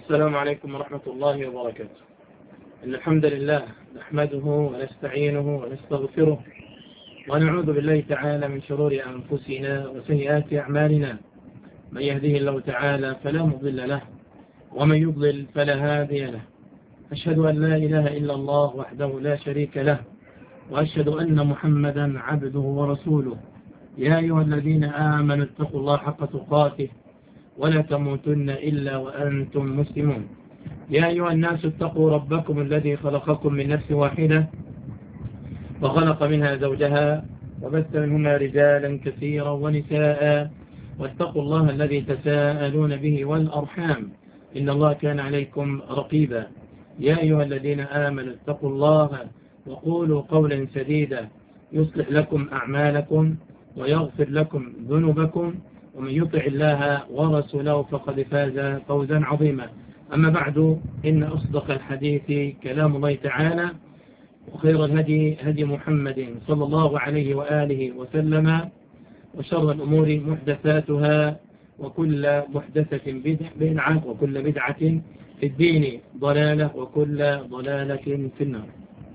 السلام عليكم ورحمة الله وبركاته. إن الحمد لله نحمده ونستعينه ونستغفره ونعوذ بالله تعالى من شرور أنفسنا وسيئات أعمالنا. من يهده الله تعالى فلا مضل له ومن يضلل فلا هادي له. أشهد أن لا إله إلا الله وحده لا شريك له، وأشهد أن محمدا عبده ورسوله. يا أيها الذين آمنوا اتقوا الله حق تقاته ولا تموتن إلا وأنتم مسلمون. يا أيها الناس اتقوا ربكم الذي خلقكم من نفس واحدة وخلق منها زوجها وبث منهما رجالا كثيرا ونساء، واتقوا الله الذي تساءلون به والأرحام إن الله كان عليكم رقيبا. يا أيها الذين آمنوا اتقوا الله وقولوا قولا سديدا يصلح لكم أعمالكم ويغفر لكم ذنوبكم، ومن يطع الله ورسوله فقد فاز فوزا عظيما. أما بعد، إن أصدق الحديث كلام الله تعالى، وخير الهدي هدي محمد صلى الله عليه وآله وسلم، وشر الأمور محدثاتها، وكل محدثة بدعة، وكل بدعة في الدين ضلالة، وكل ضلالة في النار.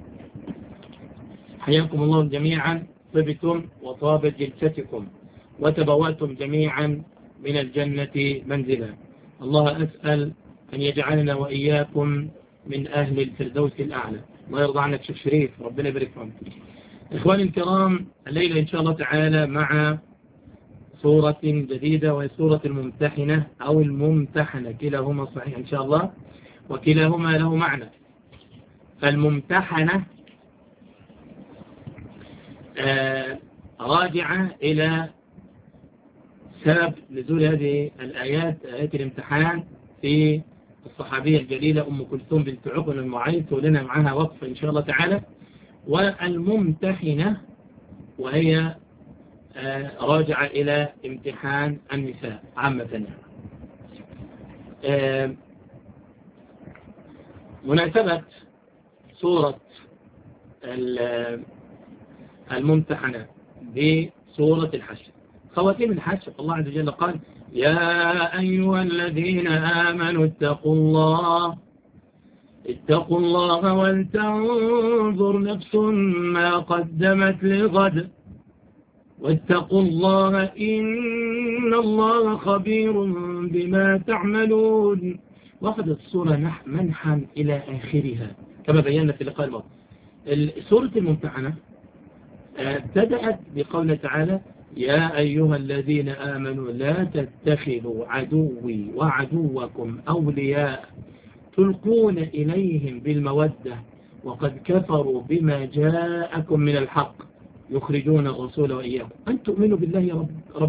حياكم الله جميعا، طبتم وطابت جلستكم وتبوأتم جميعا من الجنة منزلا. الله أسأل أن يجعلنا وإياكم من أهل الفردوس الأعلى. الله يرضى عنك شيخ شريف، ربنا يبارك فيك. إخواني الكرام، الليلة إن شاء الله تعالى مع سورة جديدة، وهي سورة الممتحنة أو الممتحنة، كلاهما صحيح إن شاء الله، وكلاهما له معنى. فالممتحنة راجعة إلى سبب نزول هذه الآيات، آيات الامتحان في الصحابية الجليلة أم كلثوم بنت عقبة المعيط، ولنا معها وقفة إن شاء الله تعالى. والممتحنة وهي راجعة إلى امتحان النساء عامة. مناسبة سورة الممتحنة بسورة الحشر، خواتيم الحشر، الله عز وجل قال: يا أيها الذين آمنوا اتقوا الله ولتنظر نفس ما قدمت لغد واتقوا الله إن الله خبير بما تعملون. وأخذت السورة منحا إلى آخرها كما بينا في اللقاء الماضي. سورة الممتحنة ابتدأت بقوله تعالى: يا أيها الذين آمنوا لا تتخذوا عدوي وعدوكم أولياء تلقون إليهم بالمودة وقد كفروا بما جاءكم من الحق يخرجون الرسول وإياكم أن تؤمنوا بالله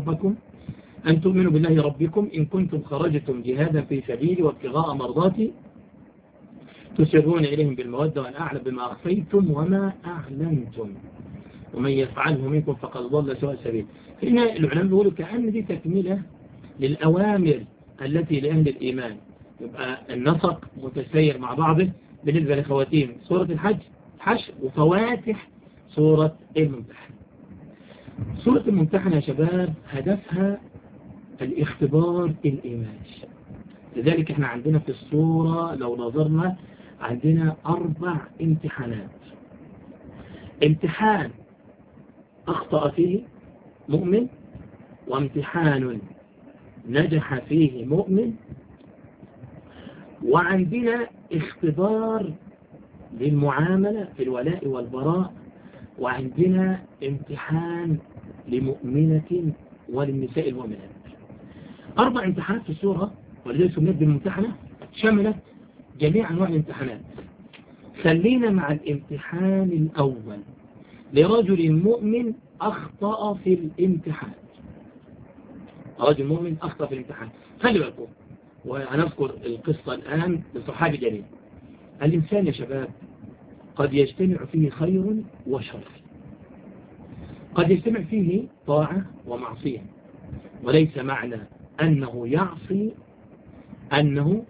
ربكم إن كنتم خرجتم جهادا في سبيلي وابتغاء مرضاتي تسرون إليهم بالمودة وأن أعلم بما أخفيتم وما أعلنتم ومن يفعله منكم فقد ضل سواء السبيل. هنا العلماء بيقولوا كأن دي تكملة للأوامر التي لأهل الإيمان، يبقى النسق متسير مع بعضه بالنسبة لخواتيم سورة الحشر وفواتح سورة الممتحنة. سورة الممتحنة يا شباب هدفها الاختبار الإيماني، لذلك احنا عندنا في السورة لو نظرنا عندنا 4 امتحانات. امتحان أخطأ فيه مؤمن، وامتحان نجح فيه مؤمن، وعندنا اختبار للمعاملة في الولاء والبراء، وعندنا امتحان لمؤمنة وللنساء المؤمنات. 4 امتحانات في السورة، ولذلك سميت بالممتحنة، شملت جميع أنواع الامتحانات. خلينا مع الامتحان الأول لرجل مؤمن أخطأ في الامتحان. رجل مؤمن أخطأ في الامتحان، خلي بالكم، وهنذكر القصة الآن لصحابي جليل. الإنسان يا شباب قد يجتمع فيه خير وشر، قد يجتمع فيه طاعة ومعصية، وليس معنى أنه يعصي أنه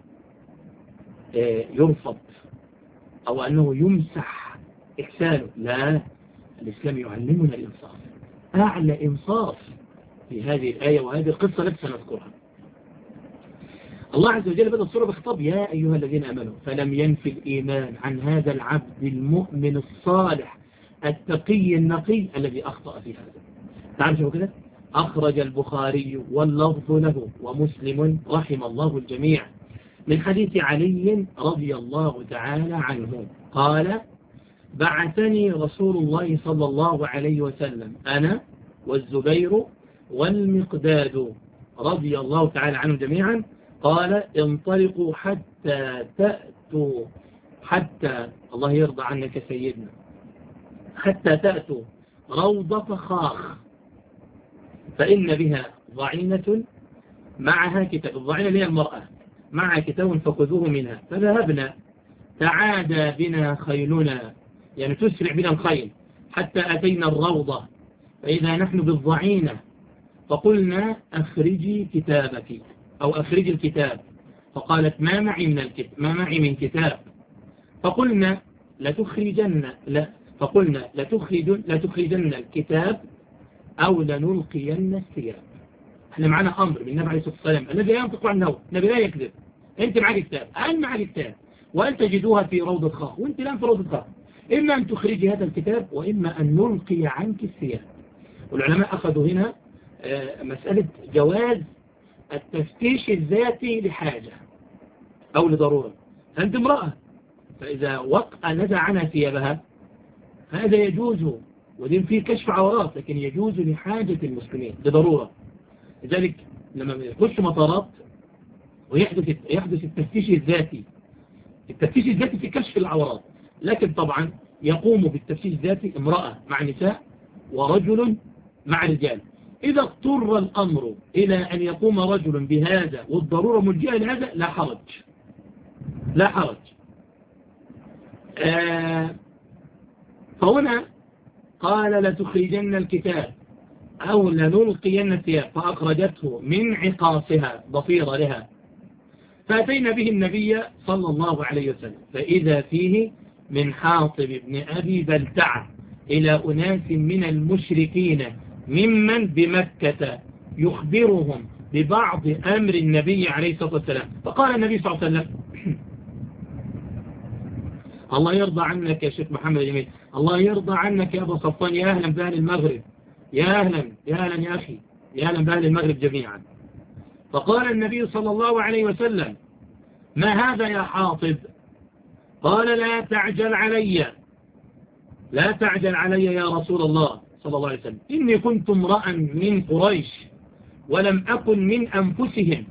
يرفض أو أنه يمسح إحسانه، لا، الإسلام يعلمنا الإنصاف. أعلى إنصاف في هذه الآية وهذه القصة التي سنذكرها. الله عز وجل بدأ السورة بخطاب يا أيها الذين آمنوا، فلم ينفي الإيمان عن هذا العبد المؤمن الصالح التقي النقي الذي أخطأ في هذا. تعرفوا كده؟ أخرج البخاري واللفظ له ومسلم رحم الله الجميع من حديث علي رضي الله تعالى عنه قال: بعثني رسول الله صلى الله عليه وسلم أنا والزبير والمقداد رضي الله تعالى عنهم جميعا، قال: انطلقوا حتى تأتوا، حتى الله يرضى عنك سيدنا، حتى تأتوا روضة خاخ فإن بها ضعينة معها كتاب. الضعينة اللي هي المرأة، معها كتاب فخذوه منها. فذهبنا، تعادى بنا خيلنا، يعني تسرع بنا الخيل، حتى أتينا الروضة فإذا نحن بالضعينة، فقلنا أخرجي كتابك أو أخرجي الكتاب، فقالت ما معي من كتاب. فقلنا لتخرجن الكتاب أو لنلقين الثياب. احنا معنا أمر من النبي عليه الصلاة والسلام الذي لا ينطق عن الهوى، النبي لا يكذب. أنت معك كتاب، أنا معك كتاب، وأن تجدوها في روضة خاخ وأنت الآن في روضة خاخ، إما أن تخرجي هذا الكتاب وإما أن نلقي عنك الثياب. والعلماء أخذوا هنا مسألة جواز التفتيش الذاتي لحاجة أو لضرورة. أنت امرأة، فإذا نزع عنها ثيابها هذا يجوز، ودين فيه كشف عورات، لكن يجوز لحاجة المسلمين لضرورة. لذلك لما يخش مطارات ويحدث التفتيش الذاتي في كشف العورات، لكن طبعا يقوم بالتفتيش الذاتي امرأة مع نساء ورجل مع رجال. إذا اضطر الأمر إلى أن يقوم رجل بهذا والضرورة ملجئة لهذا لا حرج. فهنا قال لتخرجن الكتاب أو لنلقين الثياب، فأخرجته من عقاصها ضفيرة لها، فأتينا به النبي صلى الله عليه وسلم، فإذا فيه من حاطب بن أبي بلتعة إلى أناس من المشركين ممن بمكة يخبرهم ببعض أمر النبي عليه الصلاة والسلام. فقال النبي صلى الله عليه وسلم: الله يرضى عنك يا شيخ محمد جميل، الله يرضى عنك يا أبو صفوان، يا أهلا بأهل المغرب، يا أهلا يا أخي، يا أهلا بأهل المغرب جميعا. فقال النبي صلى الله عليه وسلم: ما هذا يا حاطب؟ قال: لا تعجل علي يا رسول الله صلى الله عليه وسلم، إني كنت امرأ من قريش ولم أكن من أنفسهم،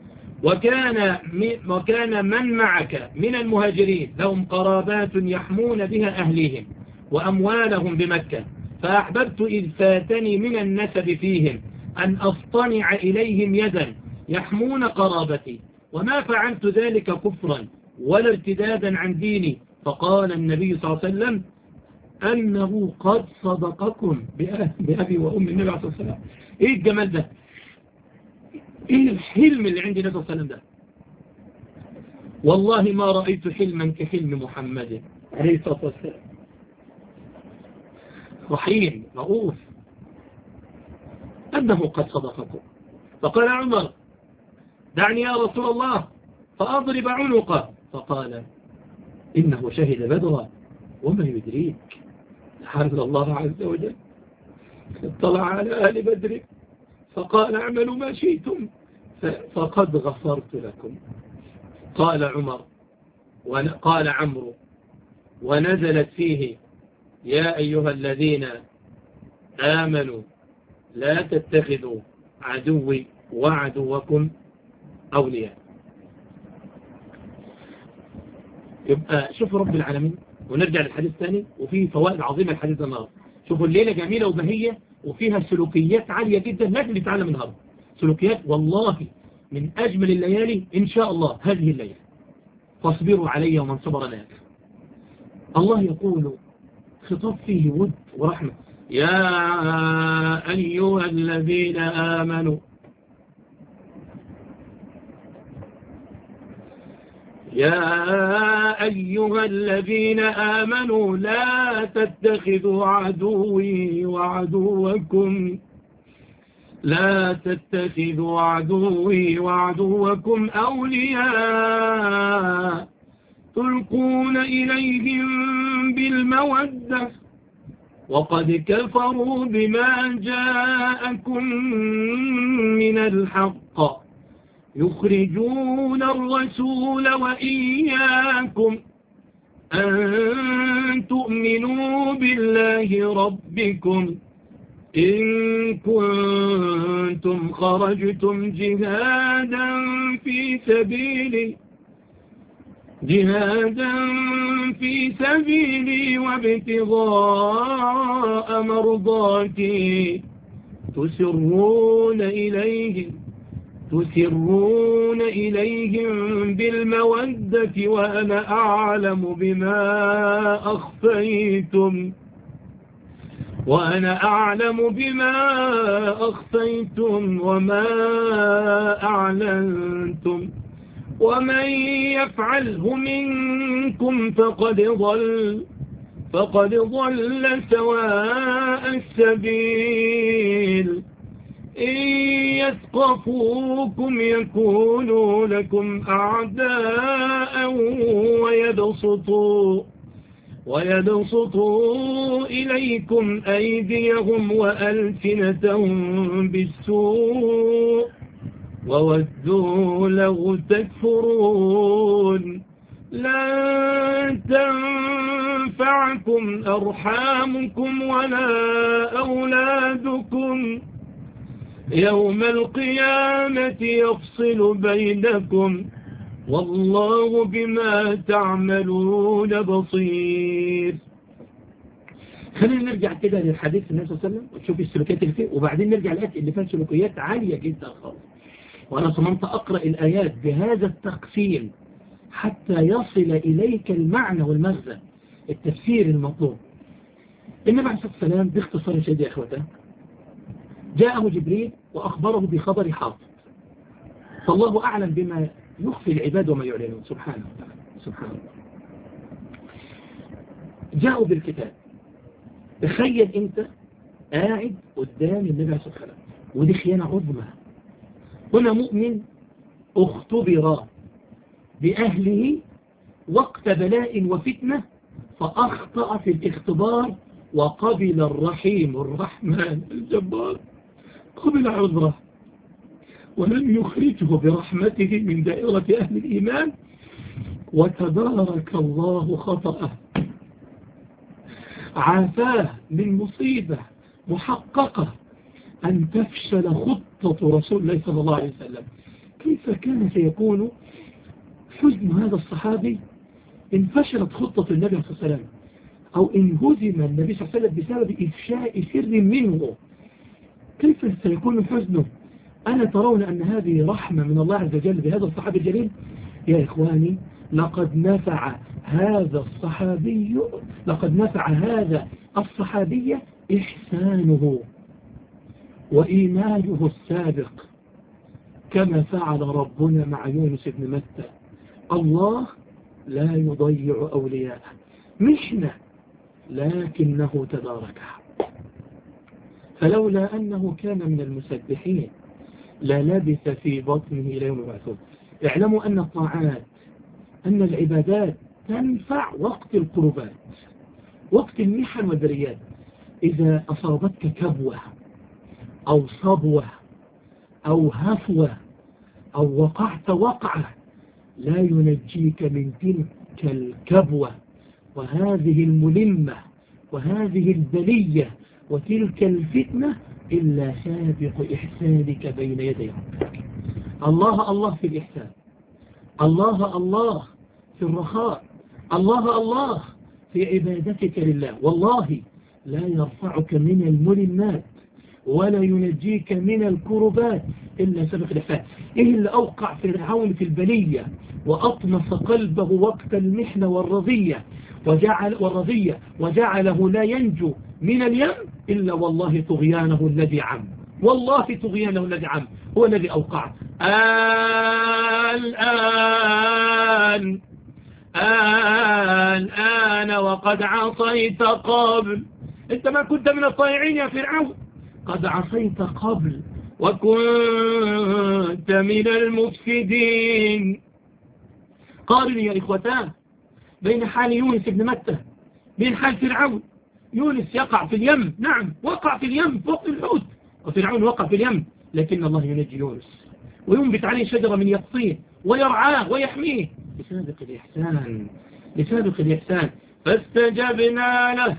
وكان من معك من المهاجرين لهم قرابات يحمون بها أهليهم وأموالهم بمكة، فأحببت إذ فاتني من النسب فيهم أن أصطنع إليهم يدا يحمون قرابتي، وما فعلت ذلك كفرا ولا ارتدادا عن ديني. فقال النبي صلى الله عليه وسلم: أنه قد صدقكم بأبي وأمي. النبي عليه الصلاة والسلام، إيه الجمال ده، إيه الحلم اللي عندي النبي صلى الله عليه وسلم ده. والله ما رأيت حلما كحلم محمد عليه الصلاة والسلام، رحيم رؤوف، أنه قد صدقكم. فقال عمر: دعني يا رسول الله فأضرب عنقه. فقال: إنه شهد بدرا وما يدريك لعل الله عز وجل اطلع على أهل بدر فقال: اعملوا ما شئتم فقد غفرت لكم. قال عمرو ونزلت فيه: يا أيها الذين آمنوا لا تتخذوا عدوي وعدوكم أولياء. يبقى شوفوا رب العالمين، ونرجع للحديث الثاني، وفيه فوائد عظيمة الحديث النهارده. شوفوا الليلة جميلة وبهية وفيها سلوكيات عالية جدا لازم نتعلم النهارده، سلوكيات والله من أجمل الليالي إن شاء الله هذه الليلة. فاصبروا علي ومن صبر لا يكفر. الله يقول خطاب فيه ود ورحمة: يا أيها الذين آمنوا لا تتخذوا عدوي وعدوكم لا تتخذوا عدوي وعدوكم أولياء تلقون إليهم بالمودة وقد كفروا بما جاءكم من الحق يخرجون الرسول وإياكم أن تؤمنوا بالله ربكم إن كنتم خرجتم جهادا في سبيلي وابتغاء مرضاتي تسرون إليهم بالمودة وأنا أعلم بما أخفيتم وما أعلنتم ومن يفعله منكم فقد ضل سواء السبيل إن يثقفوكم يكونوا لكم أعداء ويبسطوا إليكم أيديهم وألسنتهم بالسوء وودوا لو تكفرون لن تنفعكم أرحامكم ولا أولادكم يوم القيامة يفصل بينكم والله بما تعملون بصير. خلينا نرجع كده للحديث النبي صلى الله عليه وسلم وتشوف السلوكيات اللي فيه، وبعدين نرجع للآيات اللي فيها سلوكيات عالية جدا خالص. وأنا صممت أقرأ الآيات بهذا التقسيم حتى يصل إليك المعنى والمغزى، التفسير المطلوب. النبي عليه الصلاة والسلام باختصار شديد يا إخوته جاءه جبريل وأخبره بخبر حاطب، فالله أعلم بما يخفي العباد وما يعلنون سبحانه وتعالى. سبحانه الله. جاءوا بالكتاب. تخيل أنت قاعد قدام النبي عليه الصلاة والسلام، ودي خيانة عظمى. هنا مؤمن اختبر بأهله وقت بلاء وفتنة فأخطأ في الاختبار، وقبل الرحيم الرحمن الجبار قبل عذره ولم يخرجه برحمته من دائرة أهل الإيمان، وتبارك الله خطأه، عافاه من مصيبة محققة أن تفشل خطة رسول الله صلى الله عليه وسلم. كيف كان سيكون حزن هذا الصحابي إن فشلت خطة النبي صلى الله عليه وسلم، أو إن هزم النبي صلى الله عليه وسلم بسبب إفشاء سر منه؟ كيف سيكون حزنه؟ ألا ترون أن هذه رحمة من الله عز وجل بهذا الصحابي الجليل؟ يا إخواني لقد نفع هذا الصحابي إحسانه وإيمانه السابق، كما فعل ربنا مع يونس بن متى. الله لا يضيع أولياءه، محنة لكنه تداركها. فلولا أنه كان من المسبحين للبث في بطنه إلى يوم يبعثون. اعلموا أن الطاعات، أن العبادات تنفع وقت القربات، وقت المحن والبريات. إذا أصابتك كبوة أو صبوة أو هفوة أو وقعت وقعة لا ينجيك من تلك الكبوة وهذه الملمة وهذه البلية وتلك الفتنة إلا سابق إحسانك بين يدي ربك. الله الله في الإحسان، الله الله في الرخاء، الله الله في عبادتك لله. والله لا يرفعك من الملمات ولا ينجيك من الكربات إلا سابق الإحسان. إيه اللي أوقع فرعون في البلية وأطمس قلبه وقت المحنة والرضية وجعله لا ينجو من اليم إلا والله طغيانه الذي عم، والله طغيانه الذي عم هو الذي أوقع. الآن وقد عصيت قبل. أنت ما كنت من الطائعين يا فرعون، قد عصيت قبل وكنت من المفسدين. قارن يا إخوتان بين حال يونس بن متى بين حال فرعون. يونس يقع في اليم، نعم وقع في اليم فوق الحوت، وفرعون وقع في اليم، لكن الله ينجي يونس وينبت عليه شجرة من يقطين ويرعاه ويحميه بسابق الإحسان، بسابق الإحسان. فاستجبنا له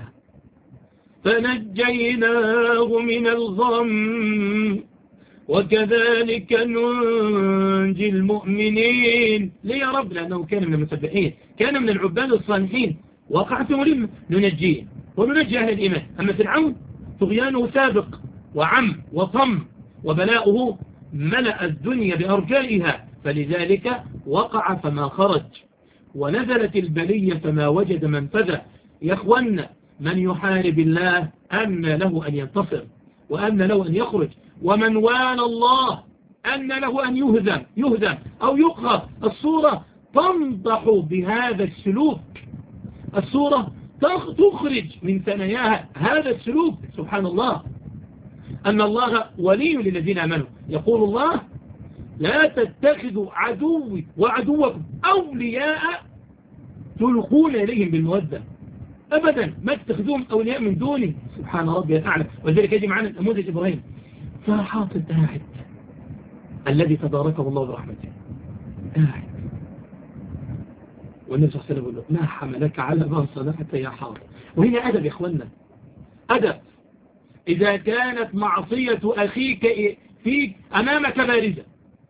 فنجيناه من الغم وكذلك ننجي المؤمنين. ليه يا رب؟ لأنه كان من المسبحين، كان من العباد الصالحين، وقع في ملم ننجيه وننجي أهل الإيمان. أما فرعون طغيانه سابق وعم وطم، وبلاؤه ملأ الدنيا بأرجائها، فلذلك وقع فما خرج، ونزلت البلية فما وجد منفذة. يا أخوانا، من يحارب الله أن له أن ينتصر وأن له أن يخرج، ومن والى الله أن له أن يهزم أو يقهر. الصورة تنضح بهذا السلوك، الصورة تخرج من ثناياها هذا السلوك. سبحان الله، أن الله ولي للذين آمنوا. يقول الله: لا تتخذوا عدوي وعدوكم أولياء تلقون إليهم بالمودة. أبدا ما تتخذوهم أولياء من دوني. سبحان ربي الأعلى. وذلك يجي معنا نموذج إبراهيم، فحاطب قاعد الذي تباركه الله برحمته، قاعد، والنبي صلى الله عليه وسلم يقول له: ما حملك على ما صنعت يا حاطب. وهنا أدب يا إخوانا، أدب. إذا كانت معصية أخيك فيك أمامك بارزة،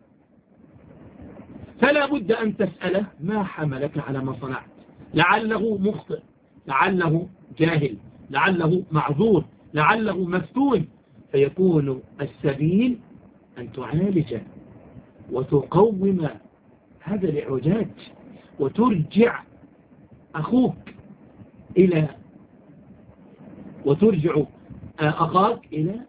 فلا بد أن تسأله: ما حملك على ما صنعت؟ لعله مخطئ، لعله جاهل، لعله معذور، لعله مفتون. فيكون السبيل أن تعالج وتقوم هذا الإعوجاج، وترجع أخوك وترجع أخاك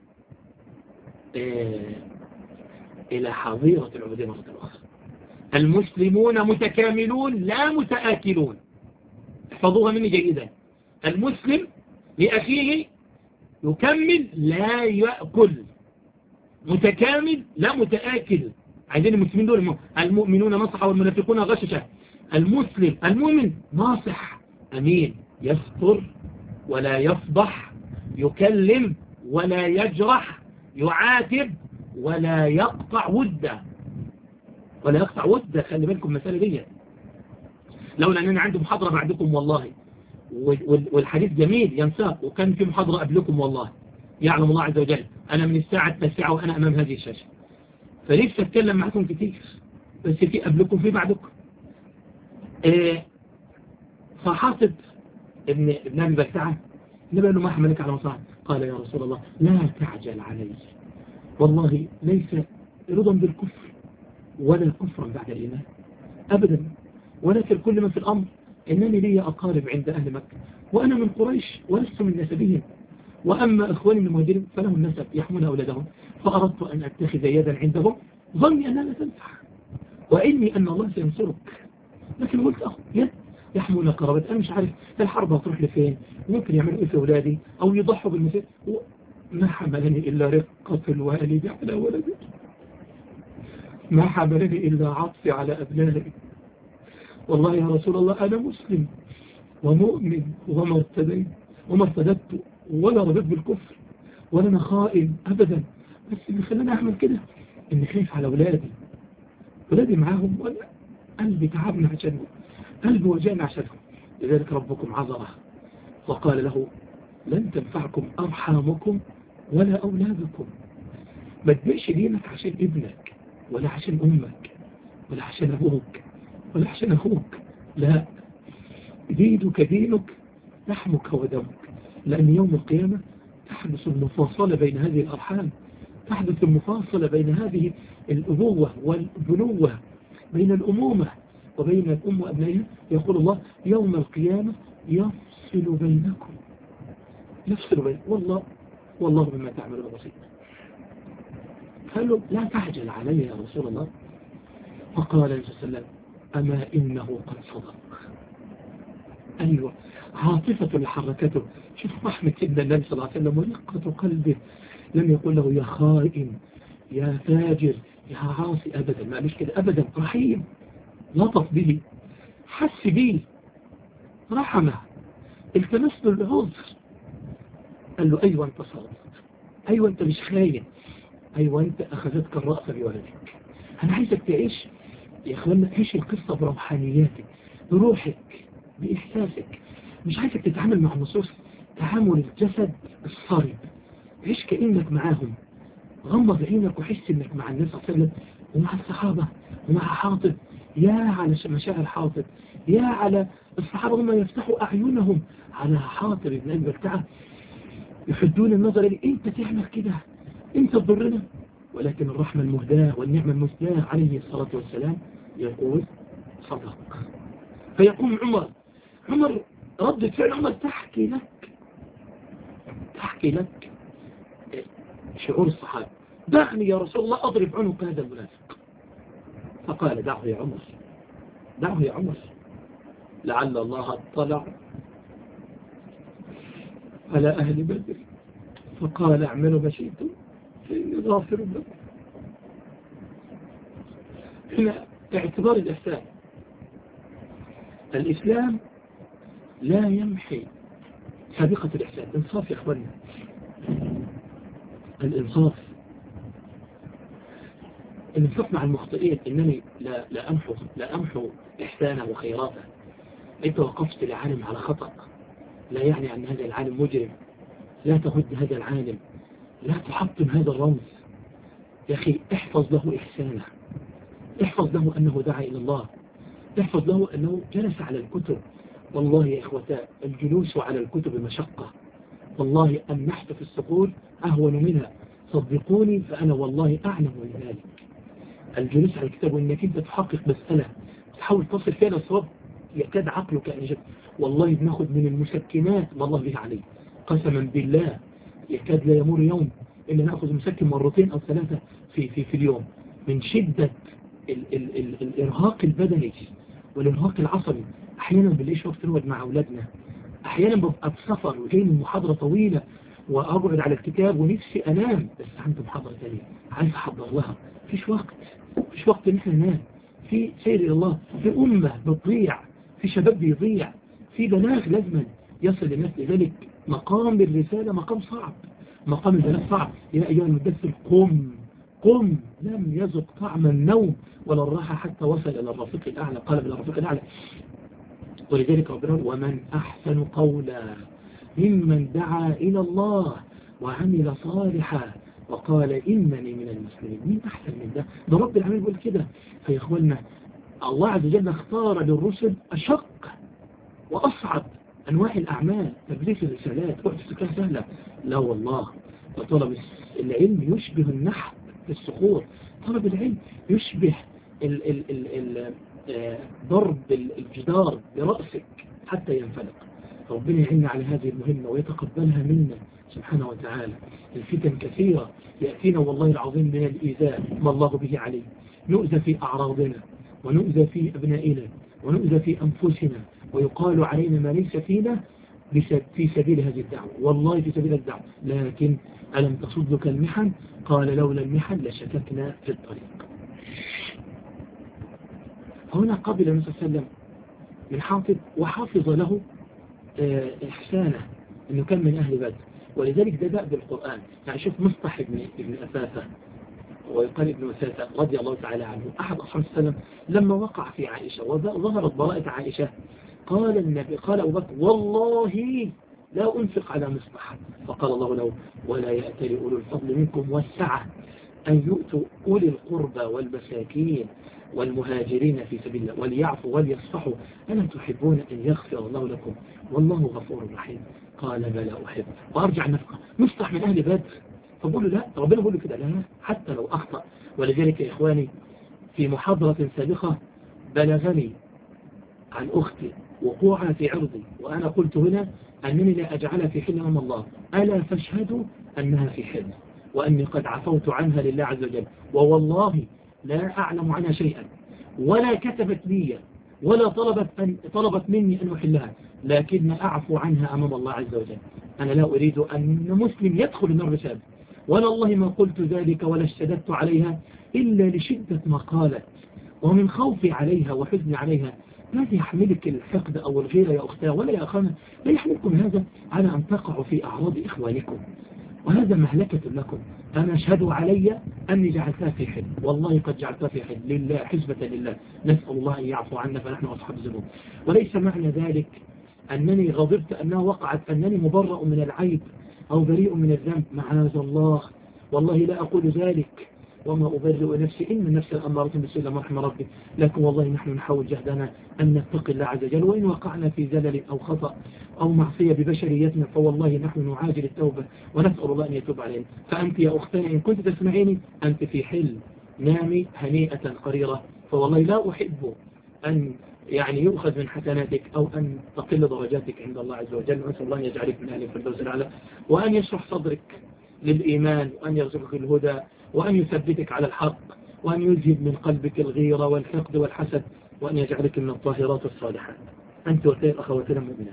إلى حظيرة العبودية مرة أخرى. المسلمون متكاملون لا متآكلون. احفظوها مني جيدا. المسلم لأخيه يكمل لا يأكل، متكامل لا متآكل. عايزين المسلمين دول المؤمنون نصحا والمنافقون غششا. المؤمن ناصح أمين، يستر ولا يفضح، يكلم ولا يجرح، يعاتب ولا يقطع وده، ولا يقطع وده. خلي بالكم مسألة دي، لولا أننا عندي محاضرة بعدكم والله، والحديث جميل ينساق، وكان في محاضرة قبلكم والله، يعلم الله عز وجل. أنا من الساعة 9 وأنا أمام هذه الشاشة، فليس أتكلم معكم كتير، بس في قبلكم في بعدكم. فحاطب ابن أبي بلتعة النبي قال له: ما حملك على مصاعب؟ قال: يا رسول الله لا تعجل علي، والله ليس رضا بالكفر ولا كفرا بعد الإيمان أبدا، ولكن كل من في الأمر إنني لي أقارب عند أهل مكة، وأنا من قريش ولست من نسبهم، وأما إخواني من المهاجرين فلهم نسب يحمون أولادهم، فأردت أن أتخذ يدا عندهم ظني أنها لا تنفع، وإني أن الله سينصرك. لكن قلت: أخو يد يحمون قرابة، أنا مش عارف الحرب هتروح لفين، ممكن يعملوا إيه في أولادي أو يضحوا بالمسير. ما حملني إلا رقة الوالد على ولدي، ما حملني إلا عطفي على أبنائي. والله يا رسول الله أنا مسلم ومؤمن وما ارتدت ولا رضيت بالكفر ولا أنا خائن أبدا، بس اللي خلاني أعمل كده إني خايف على أولادي معاهم، وأنا قلبي تعبنا عشانهم، قلبي وجعنا عشانهم. لذلك ربكم عذره وقال له: لن تنفعكم أرحامكم ولا أولادكم. ما تبقش دينك عشان ابنك ولا عشان أمك ولا عشان أبوك ولا عشان أخوك، لا، دينك دينك، لحمك ودمك. لأن يوم القيامة تحدث المفاصلة بين هذه الأرحام، تحدث المفاصلة بين هذه الأبوة والبنوة، بين الأمومة وبين الأم وأبنائها. يقول الله: يوم القيامة يفصل بينكم، والله بما تعملون بصير. قال له: لا تعجل علي يا رسول الله. فقال عليه الصلاة والسلام: أما إنه قد صدق. أيوة، عاطفة لحركته. شوف رحمة سيدنا النبي صلى الله عليه وسلم ورقة قلبه، لم يقل له: يا خائن يا فاجر يا عاصي، أبدا ما قالش كده أبدا. رحيم، لطف به، حس به، رحمه، التمس له العذر، قال له أيوة أنت صادق، أيوة أنت مش خاين، أيوة أنت أخذتك الرأفة بولدك. أنا عايزك تعيش يا أخوانا، تعيش القصة بروحانياتك، بروحك، بإحساسك. مش عايزك تتعامل مع النصوص تعامل الجسد الصارم، عيش كأنك معاهم، غمض عينك وحس انك مع النبي صلى الله عليه وسلم ومع الصحابة ومع حاطب. يا على مشاعر حاطب، يا على الصحابة هم يفتحوا أعينهم على حاطب ابن أبي بلتعة، يحدون النظر لي انت تعمل كده، انت تضرنا. ولكن الرحمة المهداة والنعمة المسداة عليه الصلاة والسلام يقول صدق. فيقوم عمر ردة فعل عمر تحكي لك شعور الصحابة. دعني يا رسول الله أضرب عنق هذا المنافق. فقال دعه يا عمر، دعه يا عمر، لعل الله اطلع على أهل بدر فقال اعملوا ما شئتم فإني غافر لكم. هنا اعتبار الإحسان. الإسلام لا يمحي سابقة الإحسان. إنصاف يا أخواننا، الإنصاف مع المخطئين. إنني لا أمحو إحسانه وخيراته. أنت وقفت لعالم على خطأ لا يعني أن هذا العالم مجرم، لا تهد هذا العالم، لا تحطم هذا الرمز. يا أخي احفظ له إحسانه، احفظ له أنه دعا إلى الله، احفظ له أنه جلس على الكتب. والله يا إخوتاء الجلوس على الكتب مشقة، والله النحت في الصقور أهون منها، صدقوني فأنا والله أعلم من ذلك. الجلوس على الكتاب وإنك أنت تحقق مسألة تحاول تصل فيها الصواب يكاد عقلك أن يجب. والله بناخد من المسكنات ما الله به عليه، قسما بالله يكاد لا يمر يوم إلا نأخذ مسكن مرتين أو ثلاثة في اليوم، من شدة الإرهاق البدني والإرهاق العصبي. أحيانا بالليش وقت نقعد مع أولادنا، أحيانا ببقى بسفر وجاي من محاضرة طويلة وأقعد على الكتاب ونفسي أنام، بس عندي محاضرة ثانية عايز أحضر لها، فيش وقت إن احنا ننام. في سير إلى الله، في أمة بتضيع، في شباب بيضيع، في بلاغ لازما يصل للناس. لذلك مقام الرسالة مقام صعب، مقام البلاغ صعب. يا أيها المدثر قم لم يذق طعم النوم ولا الراحة حتى وصل إلى الرفيق الأعلى، قال إلى الرفيق الأعلى. ولذلك ربنا ومن أحسن قولا ممن دعا إلى الله وعمل صالحا وقال إنني من المسلمين. مين أحسن من ده؟ ده رب العالمين يقول كده. فيا إخواننا الله عز وجل اختار للرسل أشق وأصعب أنواع الأعمال، تبليغ الرسالات. وقت السكان سهلة؟ لا والله. طلب العلم يشبه النحت في الصخور، طلب العلم يشبه ضرب الجدار برأسك حتى ينفلق. ربنا يعين على هذه المهمة ويتقبلها منا سبحانه وتعالى. الفتن كثيرة يأتينا والله العظيم من الإيذاء ما الله به عليه، نؤذى في أعراضنا ونؤذى في أبنائنا ونؤذى في أنفسنا ويقال علينا ما ليس فينا في سبيل هذه الدعوة. والله في سبيل الدعوة، لكن ألم تصدك المحن؟ قال لولا المحن لشككنا في الطريق. هنا قبل النبي صلى الله عليه وسلم من حافظ وحافظ له إحسانه أنه كان من أهل بدر. ولذلك ده بقى بالقرآن. يعني شوف مصطح ابن أثاثة ويقال ابن أثاثة رضي الله تعالى عنه أحد أصحاب السلام لما وقع في عائشة وظهرت براءة عائشة، قال النبي قال أبو بكر والله لا أنفق على مصطح. فقال الله له ولا يأتل أولو الفضل منكم والسعة أن يؤتوا أولي القربى والمساكين والمهاجرين في سبيل الله وليعفوا وليصفحوا ألا تحبون أن يغفر الله لكم والله غفور رحيم. قال بلى أحب وأرجع النفقة. مصطح من أهل بدر، فبقول له لا، ربنا بيقول له كده لا حتى لو أخطأ. ولذلك يا إخواني في محاضرة سابقة بلغني عن أختي وقوعها في عرضي، وأنا قلت هنا أنني لا أجعلها في حل أمام الله، ألا فاشهدوا أنها في حل وأني قد عفوت عنها لله عز وجل، ووالله لا أعلم عنها شيئا ولا كتبت لي ولا طلبت مني أن أحلها، لكن أعفو عنها أمام الله عز وجل. أنا لا أريد أن مسلم يدخل النار بسبب، ولا الله ما قلت ذلك ولا اشتددت عليها إلا لشدة ما قالت، ومن خوفي عليها وحزني عليها. لا يحملك الحقد أو الغيرة يا أختاه ولا يا أخانا، لا يحملكم هذا على أن تقعوا في أعراض إخوانكم، وهذا مهلكة لكم. أنا أشهد علي أني جعلتها في حل، والله قد جعلتها في حل لله، حسبة لله، نسأل الله أن يعفو عنا فنحن أصحاب الذنوب. وليس معنى ذلك أنني غضبت أنها وقعت أنني مبرأ من العيب أو بريء من الذنب، معاذ الله، والله لا أقول ذلك، وما أبرئ نفسي إن النفس الأمارة بالسوء إلا ما رحم ربي. لكن والله نحن نحاول جهدنا أن نتقي الله عز وجل، وإن وقعنا في زلل أو خطأ أو معصية ببشريتنا فوالله نحن نعاجل التوبة ونسأل الله أن يتوب علينا. فأنت يا أختنا إن كنت تسمعيني أنت في حل، نامي هنيئة قريرة، فوالله لا أحب أن يؤخذ من حسناتك أو أن تقل درجاتك عند الله عز وجل. ونسأل الله أن يجعلك من أهل الفردوس الأعلى، وأن يشرح صدرك للإيمان، وأن يرزقك الهدى، وأن يثبتك على الحق، وأن يذهب من قلبك الغيرة والحقد والحسد، وأن يجعلك من الطاهرات الصالحات أنت وسائر أخواتنا المؤمنات.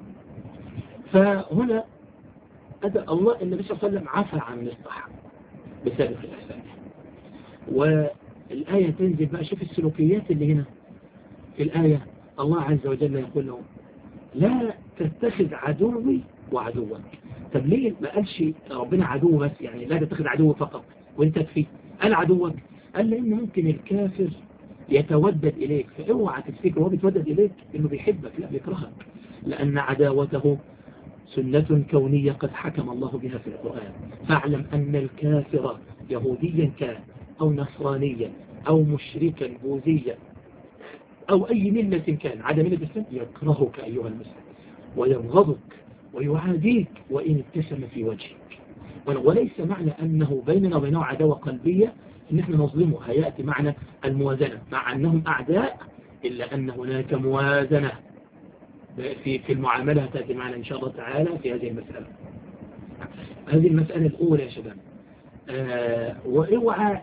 فهنا أدى الله النبي صلى الله عليه وسلم عفى عن مصطح بسبب الإحسان، والآية تنزل بقى. شوف السلوكيات اللي هنا في الآية. الله عز وجل يقول لهم لا تتخذ عدوي وعدوك. طب ليه ما قالش ربنا عدو بس، يعني لا تتخذ عدو فقط وانت تكفي، قال عدوك؟ قال لأن ممكن الكافر يتودد إليك، فاوعى تفتكر هو بيتودد إليك إنه بيحبك، لا بيكرهك، لأن عداوته سنة كونية قد حكم الله بها في القرآن. فاعلم أن الكافر يهوديا كان أو نصرانيا أو مشركا بوذيا أو أي ملة كان عدا ملة الإسلام يكرهك أيها المسلم ويبغضك ويعاديك وإن ابتسم في وجهك. وليس معنى أنه بيننا وبينه عداوة قلبية إن احنا نظلمه، هيأتي معنى الموازنة، مع أنهم أعداء إلا أن هناك موازنة في المعاملة تأتي معنا إن شاء الله تعالى في هذه المسألة. هذه المسألة الأولى يا شباب. واوعى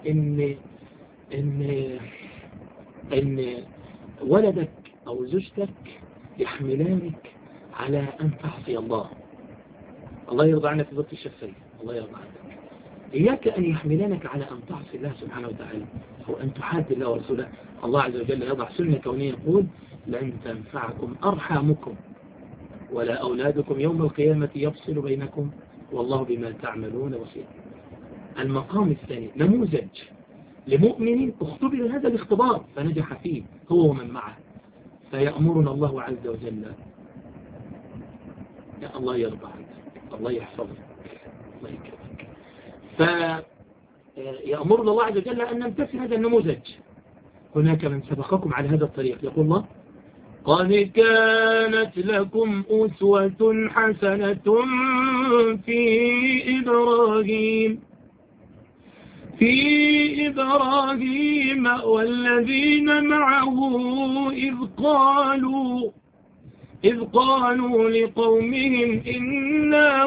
إن ولدك أو زوجتك يحملانك على أن تعصي الله. الله يرضى عنك في ضبط الشفين، الله يرضى عنك. إياك أن يحملانك على أن تعصي الله سبحانه وتعالى أو أن تحاد الله ورسوله. الله عز وجل يضع سنة كونية يقول لن تنفعكم أرحامكم ولا أولادكم يوم القيامة يفصل بينكم والله بما تعملون بصير. المقام الثاني نموذج لمؤمن اختبر هذا الاختبار فنجح فيه هو ومن معه، فيأمرنا الله عز وجل. يا الله يرضى عنك، الله يحفظك، الله يكرمك. فيأمرنا الله عز وجل أن نمتثل هذا النموذج. هناك من سبقكم على هذا الطريق، يقول الله قد كانت لكم أسوة حسنة في إبراهيم والذين معه إذ قالوا لقومهم إنا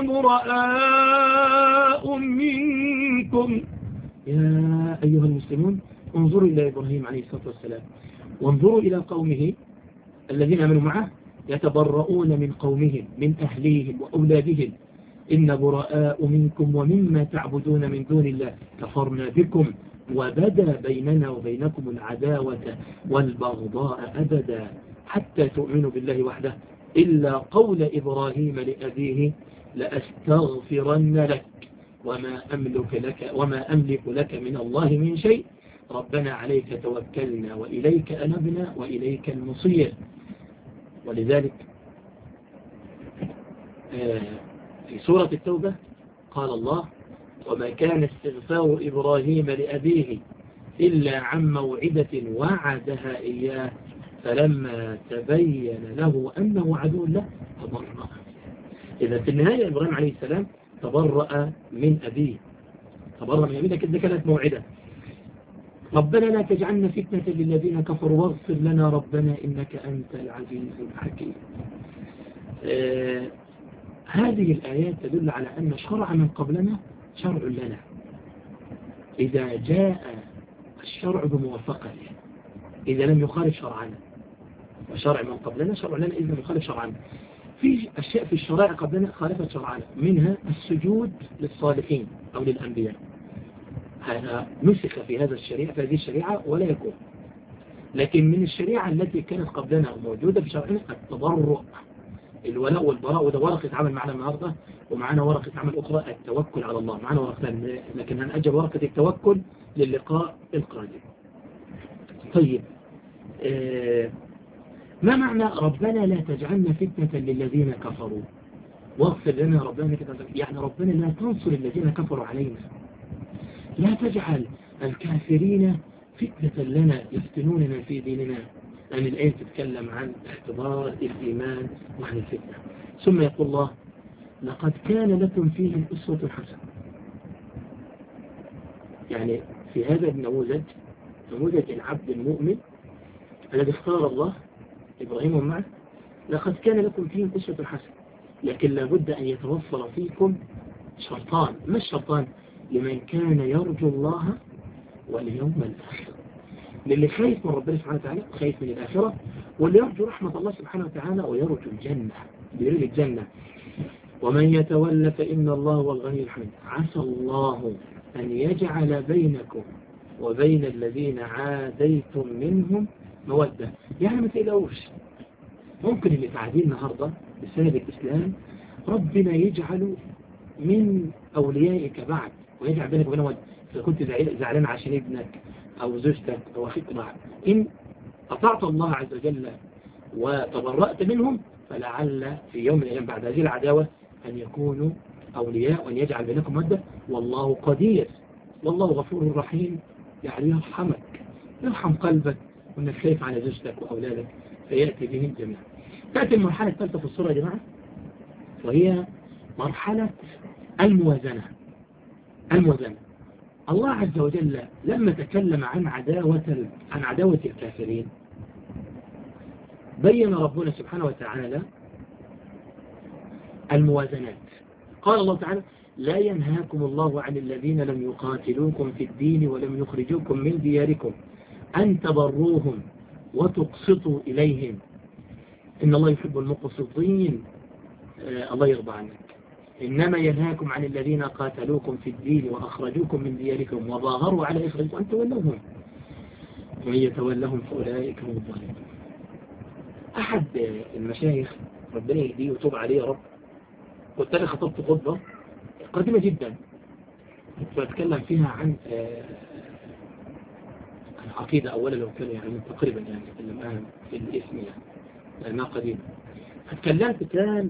براء منكم. يا أيها المسلمون انظروا إلى إبراهيم عليه الصلاة والسلام وانظروا إلى قومه الذين آمنوا معه يتبرؤون من قومهم من أهليهم وأولادهم. إن براء منكم ومما تعبدون من دون الله كفرنا بكم وبدا بيننا وبينكم العداوة والبغضاء أبدا حتى تؤمنوا بالله وحده إلا قول إبراهيم لأبيه لأستغفرن لك وما أملك لك من الله من شيء ربنا عليك توكلنا وإليك أنبنا وإليك المصير. ولذلك في سورة التوبة قال الله وما كان استغفار إبراهيم لأبيه إلا عن موعدة وعدها إياه فلما تبين له أنه عدو له تبرأ. إذا في النهاية إبراهيم عليه السلام تبرأ من أبيه، لكن كانت موعدة. ربنا لا تجعلنا فتنة للذين كفروا واغفر لنا ربنا إنك أنت العزيز الحكيم. هذه الآيات تدل على أن شرع من قبلنا شرع لنا إذا جاء الشرع بموافقته، إذا لم يخالف شرعنا، وشرع من قبلنا شرع لنا إذا لم يخالف شرعنا. في أشياء في الشرائع قبلنا خالفت شرعنا، منها السجود للصالحين أو للأنبياء، هذا نسخ في هذا الشريعة، في هذه الشريعة ولا يكون. لكن من الشريعة التي كانت قبلنا وموجودة في شرعنا التضرع، الولاء والبراء، وده ورقة عمل معنا النهاردة، ومعنا ورقة عمل أخرى التوكل على الله، معنا ورقتين، لكن هنأجل ورقة التوكل للقاء القادم. طيب ما معنى ربنا لا تجعلنا فتنة للذين كفروا واغفر لنا ربنا كده؟ يعني ربنا لا تنصر الذين كفروا علينا، لا تجعل الكافرين فتنة لنا يفتنوننا في ديننا، لأن الآية تتكلم عن اختبار الإيمان وعن الفتنة. ثم يقول الله لقد كان لكم فيهم أسوة حسنة. يعني في هذا النموذج، نموذج العبد المؤمن الذي اختار الله إبراهيم ومعه، لقد كان لكم فيهم أسوة حسنة، لكن لابد أن يتوفر فيكم شرطان. ما الشرطان؟ لمن كان يرجو الله واليوم الآخر، للي خايف من ربنا سبحانه وتعالى، خايف من الآخرة، واللي يرجو رحمة الله سبحانه وتعالى ويرجو الجنة، بيريد الجنة. ومن يتولى فإن الله هو الغني الحميد. عسى الله أن يجعل بينكم وبين الذين عاديتم منهم مودة. يعني ما تقلقوش، ممكن اللي قاعدين النهاردة بسبب الإسلام ربنا يجعل من أوليائك بعد، ويجعل بينك وبينهم مودة. إذا كنت زعلان عشان ابنك أو زوجتك أو أخيك معك، إن أطعت الله عز وجل وتبرأت منهم، فلعل في يوم من الأيام بعد هذه العداوة أن يكونوا أولياء وأن يجعل بينكم مودة. والله قدير، والله غفور رحيم، يعني يرحمك، يرحم قلبك وأنك خايف على زوجتك وأولادك، فيأتي بهم جميعا. تأتي المرحلة الثالثة في الصورة يا جماعة، وهي مرحلة الموازنة. الموازنة، الله عز وجل لما تكلم عن عداوة الكافرين، بين ربنا سبحانه وتعالى الموازنات. قال الله تعالى لا ينهاكم الله عن الذين لم يقاتلوكم في الدين ولم يخرجوكم من دياركم أن تبروهم وتقسطوا إليهم إن الله يحب المقسطين. الله يرضى عنك. إنما ينهاكم عن الذين قاتلوكم في الدين وأخرجوكم من دياركم وظاهروا على إخراجكم أن تولوهم ومن يتولهم فأولئك هم الظالمون. أحد المشايخ ربنا يهديه ويتوب عليه يا رب، كنت أنا خطبت خطبة قديمة جدا، كنت بتكلم فيها عن العقيدة أولا، لو كان يعني تقريبا يعني أتكلم في الاسم يعني ما قديم. اتكلمت كان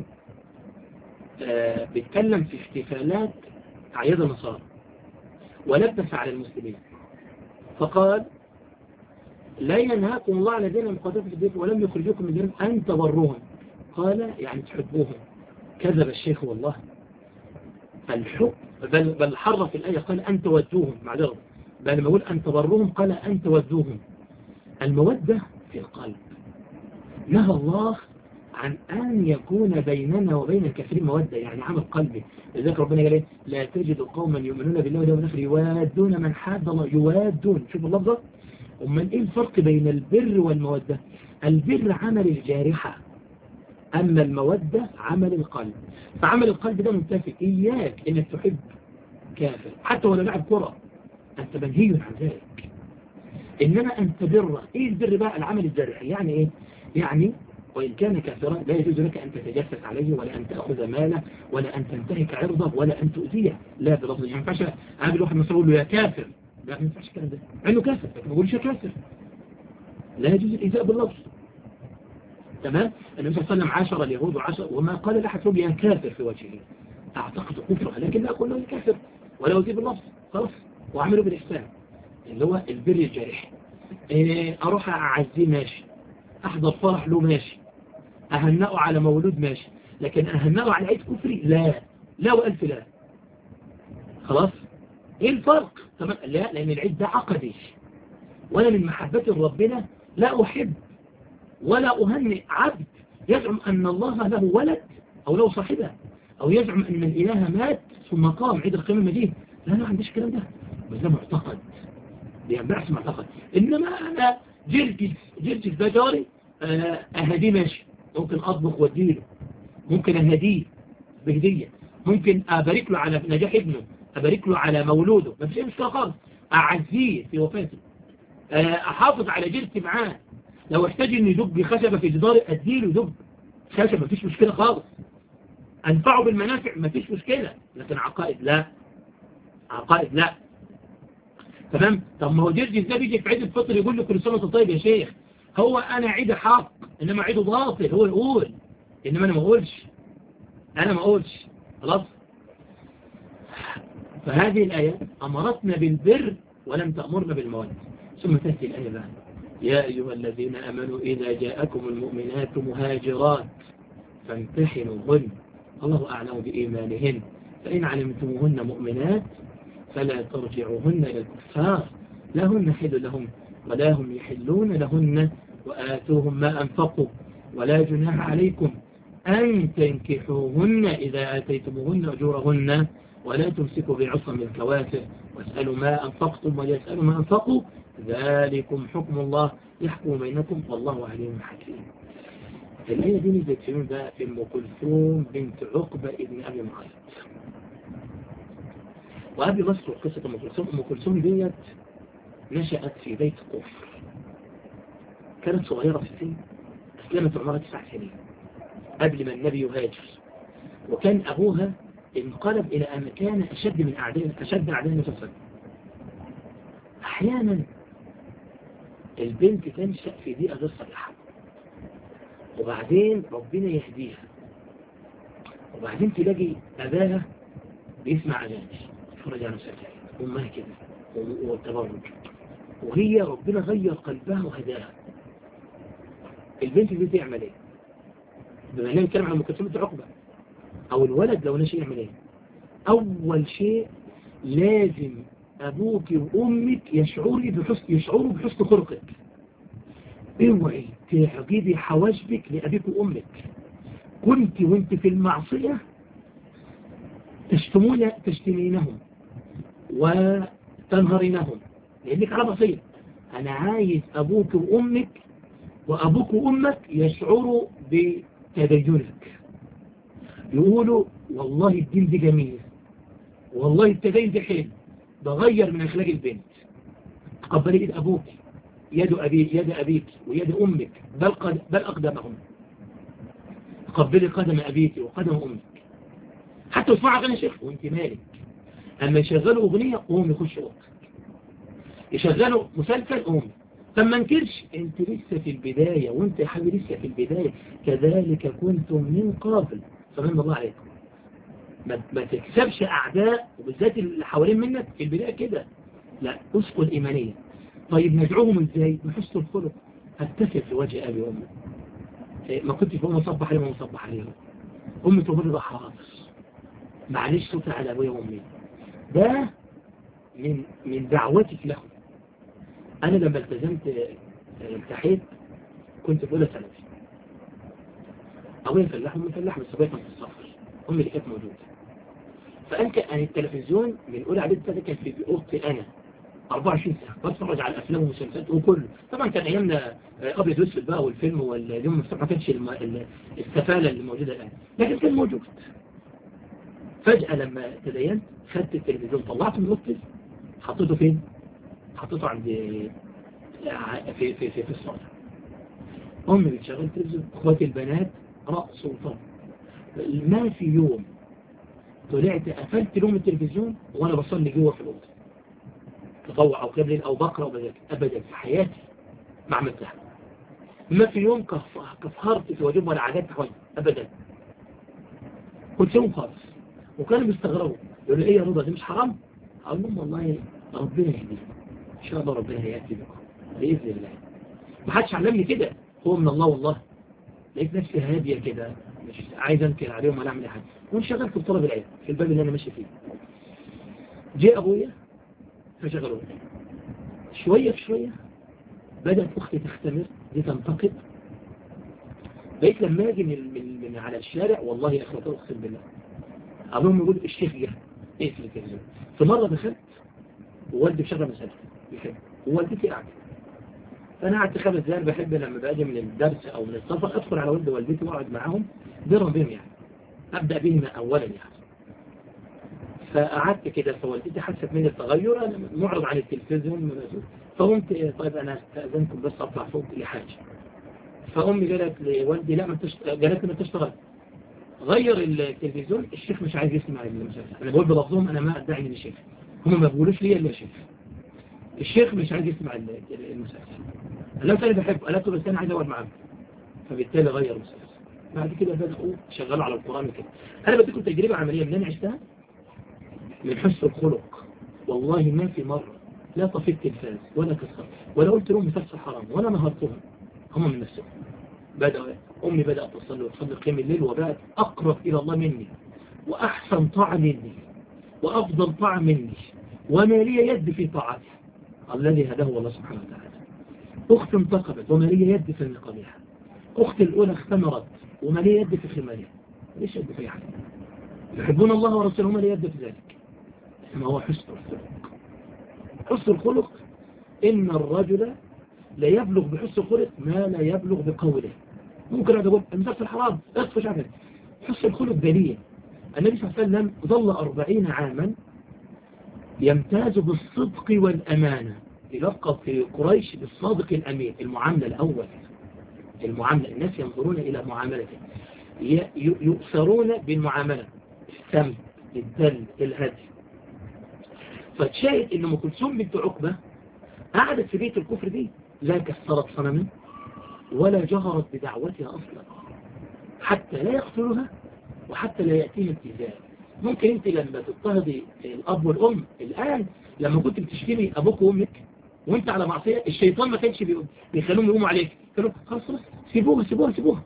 بيتكلم في احتفالات أعياد النصارى ولبس على المسلمين، فقال لا ينهاكم الله على الذين قاتلوكم في الدين ولم يخرجوكم من دياركم أن تبروهم. قال يعني تحبوهم. كذب الشيخ والله، الحب بل حرف الآية، قال أن تودوهم، معذرة، بل لما يقول أن تبروهم قال أن تودوهم. المودة في القلب. نهى الله عن أن يكون بيننا وبين الكافرين مودة، يعني عمل قلبي. لذلك ربنا قال لا تجد قوما يؤمنون بالله واليوم الآخر يوادون من حاد الله. يوادون، شوف اللفظة. أمال إيه الفرق بين البر والمودة؟ البر عمل الجارحة، أما المودة عمل القلب. فعمل القلب ده منتفي. إياك إنك تحب كافر حتى ولو لعب كرة، أنت منهي عن ذلك. إنما أن تبر. إيه البر بقى؟ العمل الجارحي. يعني إيه؟ يعني وإن كان كافرا لا يجوز لك أن تتجسس عليه ولا أن تأخذ ماله ولا أن تنتهك عرضه ولا أن تؤذيه. لا بلفظ. ما ينفعش عامل واحد مثلا يقول له يا كافر، لا ما ينفعش الكلام ده، عنده كافر لكن ما يقولش يا كافر. لا يجوز الإيذاء باللفظ. تمام. النبي صلى الله عليه وسلم عاشر اليهود وما قال لاحد فيهم يا كافر في وجهه، أعتقد كفره، لكن لا أقول له يا كافر ولا أذيه باللفظ، خلاص. وأعمله بالإحسان اللي هو البر الجارحي. أروح أعزيه ماشي، أحضر فرح له ماشي، أهنأه على مولود ماشي، لكن أهنأه على عيد كفري لا، لا وألف لا. خلاص. إيه الفرق؟ تمام. لا، لأن العيد ده عقدي، وأنا من محبة ربنا لا أحب ولا أهنئ عبد يزعم أن الله له ولد أو له صاحبة، أو يزعم أن الإله مات ثم قام عيد القيامة المجيد. لا، ما عنديش الكلام ده، بس ده معتقد، بينبعث معتقد. إنما أنا جرجس ده جاري، أهديه ماشي، ممكن أطبخ واديله، ممكن أهديه بهدية، ممكن أبارك له على نجاح ابنه، أبارك له على مولوده، ما فيش أي مشكلة خالص. أعزيه في وفاته، أحافظ على جيرتي معاه، لو احتاج إني يدب خشبة في جداري أديله يدب خشبة، ما فيش مشكلة خالص. أنفعه بالمنافع ما فيش مشكلة. لكن عقائد لا، عقائد لا. تمام. طب ما هو جرجس ده بيجي في عيد الفطر يقول له كل سنة وانت طيب يا شيخ. هو أنا عيد حق إنما عيده باطل، هو يقول، إنما أنا ما أقولش، أنا ما أقولش. خلاص. فهذه الآية أمرتنا بالبر ولم تأمرنا بالمواد. ثم تأتي الآية بعد: يا أيها الذين آمنوا إذا جاءكم المؤمنات مهاجرات فامتحنوهن الله أعلم بإيمانهن فإن علمتموهن مؤمنات فلا ترجعوهن إلى الكفار لا هن حل لهم ولا هم يحلون لهن وآتوهم ما أنفقوا ولا جناح عليكم أن تنكحوهن إذا آتيتموهن أجورهن ولا تمسكوا بعصم الكوافر واسألوا ما أنفقتم ولا يسألوا ما أنفقوا ذلكم حكم الله يحكم بينكم والله عليم حكيم. الآية دي نزلت في مين بقى؟ في أم كلثوم بنت عقبة ابن أبي معيط. وقبل مصر قصة أم كلثوم ديت نشأت في بيت كفر، كانت صغيرة في السن، أسلمت عمرها 9 سنين قبل ما النبي يهاجر، وكان أبوها انقلب إلى أن كان أشد من أعداء النبي صلى الله عليه وسلم. أحيانا البنت تنشأ في بيئة غير صالحة وبعدين ربنا يهديها وبعدين تلاقي أباها بيسمع أغاني يتفرج على مسلسلات أمها كده والتبرج وهي ربنا غير قلبها وهداها. البنت دي تعمل ايه؟ بما اننا نتكلم عن ام كلثوم بنت عقبة او الولد لو نشأ يعمل ايه؟ اول شيء لازم ابوك وامك يشعروا بحسن خلقك. اوعي تعجبي حواجبك لابيك وامك. كنت وانت في المعصية تشتمينهم وتنهرينهم لانك على معصية. انا عايز ابوك وامك وابوك وامك يشعروا بتدينك، يقولوا والله الدين دي جميل، والله التدين دي حلو، بغير من اخلاق البنت. تقبلي ايد ابوك، يد ابيك ويد امك بل اقدمهم. تقبلي قدم ابيك وقدم امك. حتى اسمع اغاني شيخ وانت مالك. اما يشغلوا اغنيه قوم يخش اوضتك، يشغلوا مسلسل قوم. فما انكرش انت لسه في البداية، وانت يا حبيبي لسه في البداية. كذلك كنتم من قبل فمن الله عليكم. ما تكسبش اعداء وبالذات اللي حوالين منك في البداية كده، لا، اسقوا الايمانية. طيب ندعوهم ازاي؟ بحسن الخلق. هتكسب في وجه ابي وامي. ما كنتش بقوم اصبح عليهم ومصبح عليهم. امي تقول لي حاضر معلش صوتي على ابويا وامي. ده من دعوتك لهم. أنا لما التحيت كنت في أولى ثانوي. أبويا فلاح وأمي فلاح بس أبويا كان في السفر، أمي اللي كانت موجودة. فأنت التلفزيون من أولى إعدادي ده كان في أوضتي أنا 24 ساعة بتفرج على الأفلام والمسلسلات وكله. طبعا كان أيامنا أبيض وأسود بقى والفيلم واليوم مفتوح، ما كانش السفالة اللي موجودة الآن، لكن كان موجود. فجأة لما تدينت خدت التلفزيون طلعته من أوضتي. حطيته فين؟ حطيته عند في الصالة. أمي بتشغل تلفزيون، أخواتي البنات رقص وطب. ما في يوم طلعت قفلت لهم التلفزيون وأنا بصلي جوه في الأوضة تطوع أو قبل أو بقرأ أو بذاكر، أبدا في حياتي ما عملتها. ما في يوم كفرت في واجب ولا عادات حوالي أبدا. كنت يوم خالص. وكانوا بيستغربوا يقولوا إيه يا رضا دي مش حرام؟ أقول لهم والله ربنا يهديكم إن شاء الله، ربنا يأتي بكم بإذن الله. ما حدش علمني كده، هو من الله والله. لقيت نفسي هادية كده مش عايز أنكر عليهم ولا أعمل حاجة، وانشغلت بطلب العلم في الباب اللي أنا ماشي فيه. جاء أبويا فشغلوه شوية في شوية. بدأت أختي تختمر دي تنتقد. بقيت لما أجي من على الشارع والله يا أخواتي أقسم بالله أبوهم يقول الشيخ جه اقفل التلفزيون. في مرة دخلت ووالدي بشغل مسألة ووالدتي قاعدة، فأنا قعدت 5 دقايق. بحب لما باجي من الدرس أو من السفر أدخل على والدي ووالدتي وأقعد معاهم بينهم يعني. أبدأ بهما أولا يعني. فقعدت كده، فوالدتي حست مني التغير، أنا معرض عن التلفزيون، فقمت طيب أنا استأذنكم بس أطلع فوق لحاجة. فأمي قالت لوالدي لا قالت لي ما تشتغل، غير التلفزيون، الشيخ مش عايز يسمع المسلسل. أنا بقول بلفظهم، أنا ما أدعي من الشيخ، هم ما بيقولوش لي إلا يا شيخ، الشيخ مش عايز يسمع المسلسل. قالت أنا بحبه، قالت له بس أنا عايز أقعد معاك، فبالتالي غير المسلسل. بعد كده بدأوا شغالوا على القرآن كده. أنا بديكم تجربة عملية من أنا عشتها من حسن الخلق. والله ما في مرة لا طفيت تلفاز ولا كسرت ولا قلت لهم مسلسل حرام ولا نهرتهم، هم من نفسهم. أمي بدأت تصلي وتصلي قيام الليل، وبقت أقرب إلى الله مني وأحسن طاعة مني وأفضل طاعة مني، وما لي يد في طاعتها الذي هداه الله سبحانه وتعالى. أخت انتقبت وما لي يد في نقابها، أختي الأولى اختمرت وما لي يد في خمارها، ليش يد في حاجة؟ يحبون الله ورسوله وما لي يد في ذلك. ما هو حسن الخلق. حسن الخلق إن الرجل لا يبلغ بحسن الخلق ما لا يبلغ بقوله. ممكن أقول المسلسل حرام اصفش عمل. حسن الخلق دليل. النبي صلى الله عليه وسلم ظل 40 عاما يمتاز بالصدق والأمانة، يلقب في قريش بالصادق الأمين. المعاملة الأول، المعاملة، الناس ينظرون إلى معاملته، يؤثرون بالمعاملة، السمت، الدل، الهدي. فتشاهد إن أم كلثوم بنت عقبة قعدت في بيت الكفر دي، لا كسرت صنما ولا جهرت بدعوتها أصلا، حتى لا يقتلها وحتى لا يأتيها ابتزاز. ممكن انت لما تضطهدي الأب والأم الآن، لما كنت بتشتري أبوك وأمك وانت على معصية، الشيطان ما كانش بيخلوهم يقوموا عليك، كانوا خلاص سيبوها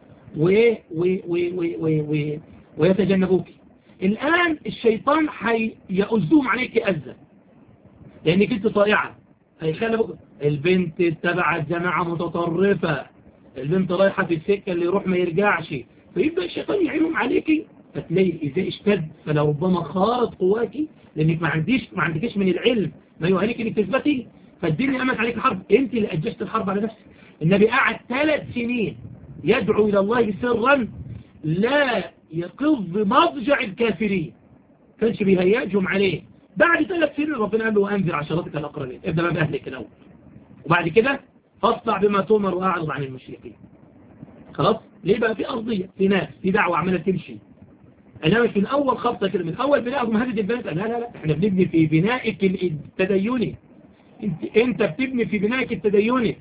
ويتجنبوك. الآن الشيطان يأذوهم عليك أذى لأنك انت طائعة، هيخلي البنت اتبعت جماعة متطرفة، البنت رايحة في السكة اللي يروح ما يرجعش، فيبدأ الشيطان يعينهم عليك، فتلاقي إذا اشتد فلربما خارت قواكي، لأنك ما عندكش من العلم ما يؤهلك انك تثبتي، فالدنيا أمت عليك الحرب، انت اللي أجشت الحرب على نفسك. النبي قعد 3 سنين يدعو إلى الله سرا لا يقض مضجع الكافرين، كانش بيهيجهم عليه. بعد 3 سنين ربنا قال له وأنذر عشرتك الأقربين، ابدأ بقى بأهلك الأول، وبعد كده فاصدع بما تؤمر وأعرض عن المشركين. خلاص، ليه بقى؟ في أرضية، في ناس، في دعوة عمالة تمشي. أنا مش من أول خبطة كده، من أول بنائهم هدد البنات، لا احنا بنبني في بنائك التديني، انت بتبني في بنائك التديني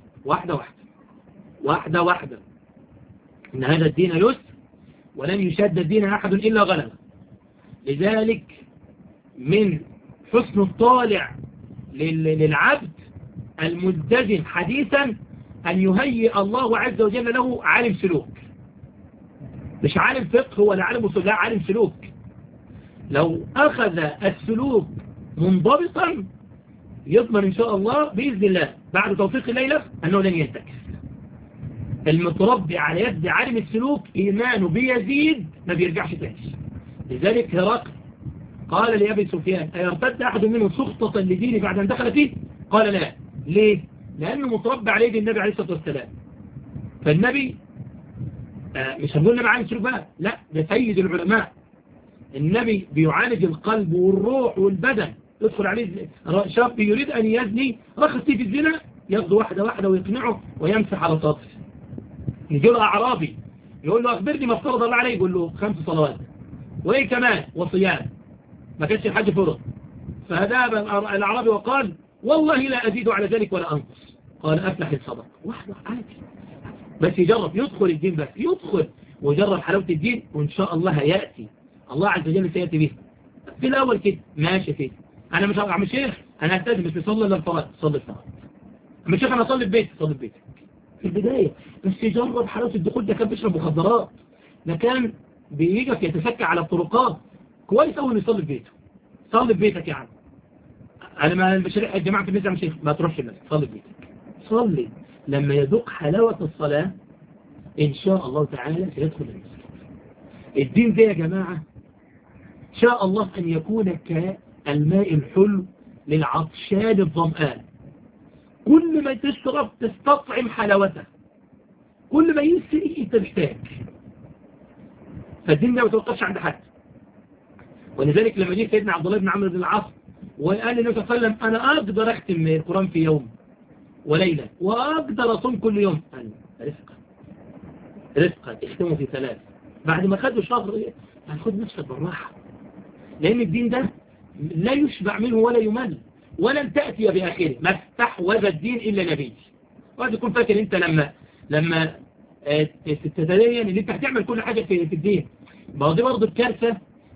واحدة واحدة. إن هذا الدين يسر ولن يشد الدين أحد إلا غلبه. لذلك من حسن الطالع للعبد الملتزم حديثا أن يهيئ الله عز وجل له عالم سلوك، مش عالم فقه ولا عالم أصول، لا عالم سلوك. لو أخذ السلوك منضبطا يضمن إن شاء الله بإذن الله بعد توفيق الليلة أنه لن ينتكس. المتربي على يد عالم السلوك إيمانه بيزيد ما بيرجعش تاني. لذلك هرقل قال لأبي سفيان أيرتد أحد منهم سخطة لديني بعد أن دخل فيه؟ قال لا. ليه؟ لأنه متربي على يد النبي عليه الصلاة والسلام. فالنبي مش هنقول لنا عالم سلوك بقى، لا، ده سيد العلماء. النبي بيعالج القلب والروح والبدن. يدخل عليه شاب يريد أن يزني، رخص في الزنا، ياخده واحدة ويقنعه ويمسح على صدره. يجي له أعرابي يقول له أخبرني ما افترض الله عليه، يقول له 5 صلوات وإيه كمان وصيام، ما كانش الحاج فرض. فهذا الأعرابي وقال والله لا أزيد على ذلك ولا أنقص. قال أفلح الصدق، واحدة عادي، بس يجرب، يدخل الدين، بس يدخل ويجرب حلاوة الدين، وإن شاء الله هيأتي الله عز وجل سيأتي به. في الأول كده ماشي كده، أنا مش هرجع، مش شيخ أنا هلتزم، مش بيصلي إلا الفرائض، صلي الفرائض. مش شيخ أنا أصلي في بيتي، صلي في بيتك في البداية، بس يجرب حلاوة الدخول. ده كان بيشرب مخدرات، ده كان بيجي يتسكى على الطرقات، كويس أول يصلي في بيته. صلي في بيتك يا عم، أنا ما البشرية الجماعة في البيت يا شيخ ما تروحش المسجد، صلي في بيتك. صلي، لما يذوق حلاوة الصلاة إن شاء الله تعالى سيدخل المسجد. الدين ده يا جماعة شاء الله أن يكون كالماء الحلو للعطشان الظمآن، كل ما تشرب تستطعم حلاوته، كل ما يسري انت محتاج. فالدين ده ما توقفش عند حد. ولذلك لما جه سيدنا عبد الله بن عمرو بن العاص وقال للنبي صلى الله عليه وسلم أنا أقدر أختم القرآن في يوم وليلة وأقدر أصوم كل يوم، قال رفقا اختموا في 3. بعد ما خدوا شهر يعني خد نفسك بالراحة، لأن الدين ده لا يشبع منه ولا يمل، ولن تأتي بآخره. ما استحوذ الدين إلا نبي. وهذا تكون فاكر أنت لما تتدين ان انت هتعمل كل حاجة في الدين. ما هو دي برضه الكارثة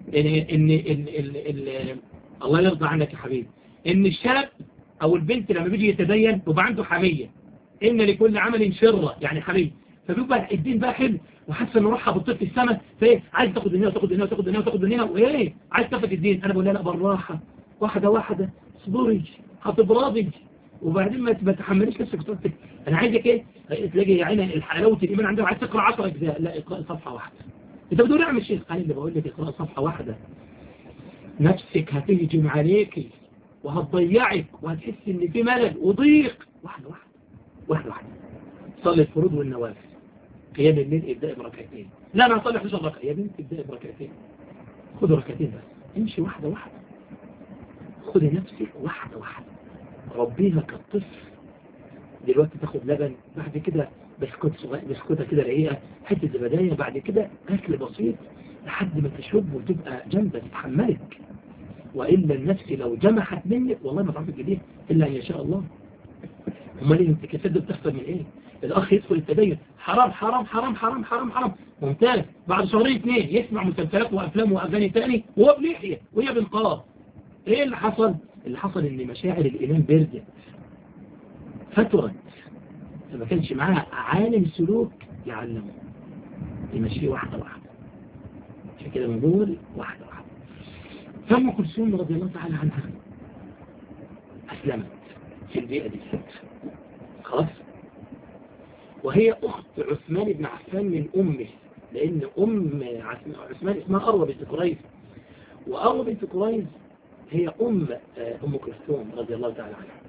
ان الله يرضى عنك يا حبيبي، ان الشاب او البنت لما بيجي يتدين يبقى عنده حمية، ان لكل عمل شرة يعني حمية، فبيبقى الدين بقى حلو وحاسس ان روحها بتطير في السماء، فايه عايز تاخد من هنا وتاخد من هنا وتاخد من هنا وتاخد من هنا، وايه عايز تاخد الدين. انا بقول لها لا بالراحة، واحدة واحدة، اصبري هتبرضي، وبعدين ما تحمليش نفسك وتقول انا عايزك ايه، تلاقي يا عيني حلاوه الايمان عندها عايز تقرا 10 اجزاء، لا اقرا صفحه واحده. انت بتقول اعمل شيء، قال اللي بقول لك اقرا صفحه واحده نفسك هتهجم عليكي وهتضيعك وهتحس ان في ملل وضيق. واحده واحده واحده واحده. صلي الفروض والنوافل، قيام الليل ابداء بركعتين، لا انا هصلي 11 ركعه يا بنت ابداء بركعتين، خد ركعتين بس، امشي واحده واحده، خدي نفسك واحده واحده، ربيها كالطفل. دلوقتي تاخد لبن، بعد كده بسكوت صغير، بسكوتة كده رقيقة، حتة زبداية، بعد كده أكل بسيط لحد ما تشرب وتبقى جنبة تتحملك. وإلا النفس لو جمحت منك والله ما تعرف تجيبيها إلا أن يشاء الله. امال انت كسد بتحصل من ايه؟ الأخ يدخل التدين حرام حرام حرام حرام حرام حرام ممتاز، بعد شهرين 2 يسمع مسلسلات وأفلام وأغاني تاني وهو بلحية وهي بنقاب. ايه اللي حصل؟ اللي حصل ان مشاعر الإيمان بردت فترت، فما كانش معاها عالم سلوك يعلمه يمشيه واحدة واحدة. عشان كده بنقول واحدة واحدة. فأم كلثوم رضي الله تعالى عنها أسلمت في البيئة دي خلاص، وهي أخت عثمان بن عفان من أمه، لأن أم عثمان اسمها أروى بنت قريظ، وأروى بنت قريظ هي أم كلثوم رضي الله تعالى عنها.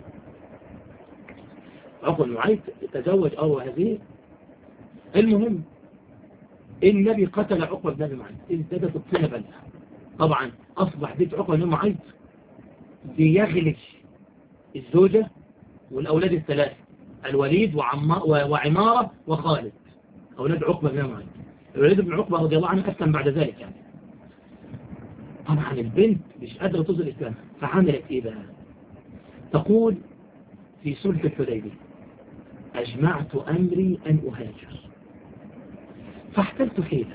عفوا معيط تزوج أروى هذه. المهم النبي قتل عقبة بن أبي معيط، ازدادت الطينة بلها. طبعا أصبح بيت عقبة بن أبي معيط بيغلش الزوجة والأولاد ال3 الوليد وعمارة وخالد، أولاد عقبة بن أبي معيط. الوليد بن عقبة رضي الله عنه أسلم بعد ذلك يعني. طبعا البنت مش قادرة تظهر الإسلام، فعملت إيه بقى؟ تقول في صلح الحديبية أجمعت أمري أن أهاجر فاحتلت حيلة.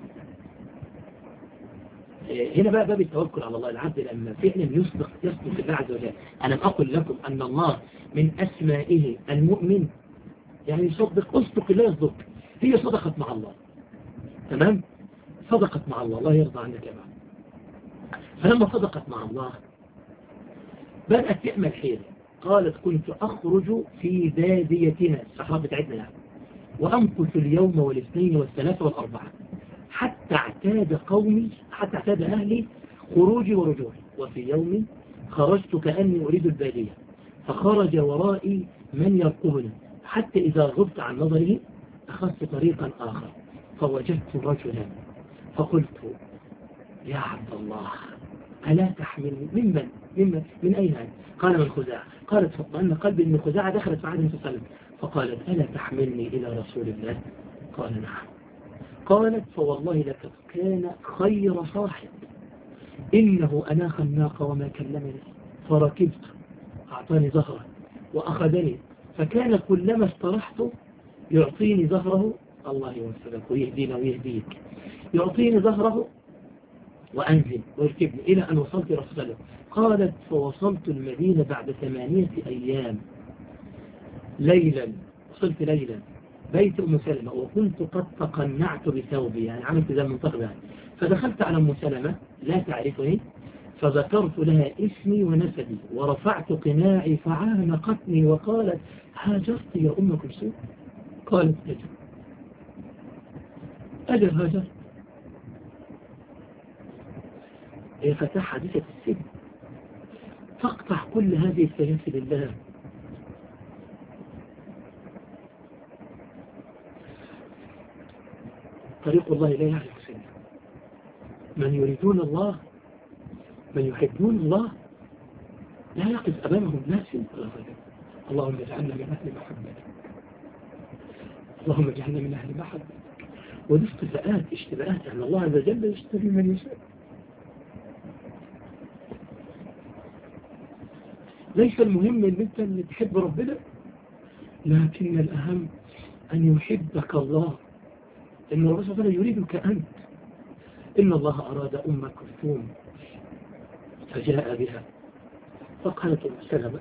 هنا بقى باب التوكل على الله. العبد لما فعلا يصدق الله عز وجل. أنا أقول لكم أن الله من أسمائه المؤمن، يعني يصدق، أصدق الله يصدق. هي صدقت مع الله، تمام؟ صدقت مع الله، الله يرضى عنك يا بعض. فلما صدقت مع الله بدأت تعمل حيلة. قالت كنت أخرج في باديتنا الصحراء بتاعتنا يعني، وأمكث اليوم والاثنين والثلاثة والأربعة حتى اعتاد أهلي خروجي ورجوعي. وفي يوم خرجت كأني أريد البادية، فخرج ورائي من يرقبني، حتى إذا غبت عن نظره أخذت طريقا آخر فوجدت رجلا فقلت يا عبد الله ألا تحملني؟ من أين أنت؟ قال من خزاعة. قالت فطمأن قلبي من خزاعة دخلت في عهد النبي صلى الله عليه وسلم، فقالت ألا تحملني إلى رسول الله؟ قال نعم. قالت فوالله لقد كان خير صاحب، إنه أناخ الناقة وما كلمني، فركبت أعطاني ظهره وأخذني، فكان كلما استرحت يعطيني ظهره، الله يوفقك ويهدينا ويهديك، يعطيني ظهره وأنزل ويركبني إلى أن وصلت رسول الله. قالت فوصلت المدينة بعد 8 أيام ليلا، وصلت ليلا بيت أم سلمة، وكنت قد تقنعت بثوبي، يعني عملت ذا المنطقة يعني. فدخلت على أم سلمة لا تعرفني، فذكرت لها اسمي ونسبي ورفعت قناعي فعانقتني وقالت هاجرت يا أم كلثوم؟ قالت أجل هاجرت. هي فتاة حديثة السن، تقطع كل هذه السلاسل لله. طريق الله لا يعرف سنة، من يريدون الله، من يحبون الله، لا يقف أمامهم ناس ولا رجل. اللهم اجعلنا من أهل محبتك، اللهم اجعلنا من أهل محبتك. ودي اشتباهات يعني الله عز وجل يشتري من يشاء. ليس المهم ان انت اللي تحب ربنا، لكن الأهم أن يحبك الله، إن الرسول صلى الله عليه وسلم يريدك أنت. إن الله أراد أم كلثوم فجاء بها فقالت أم سلمة: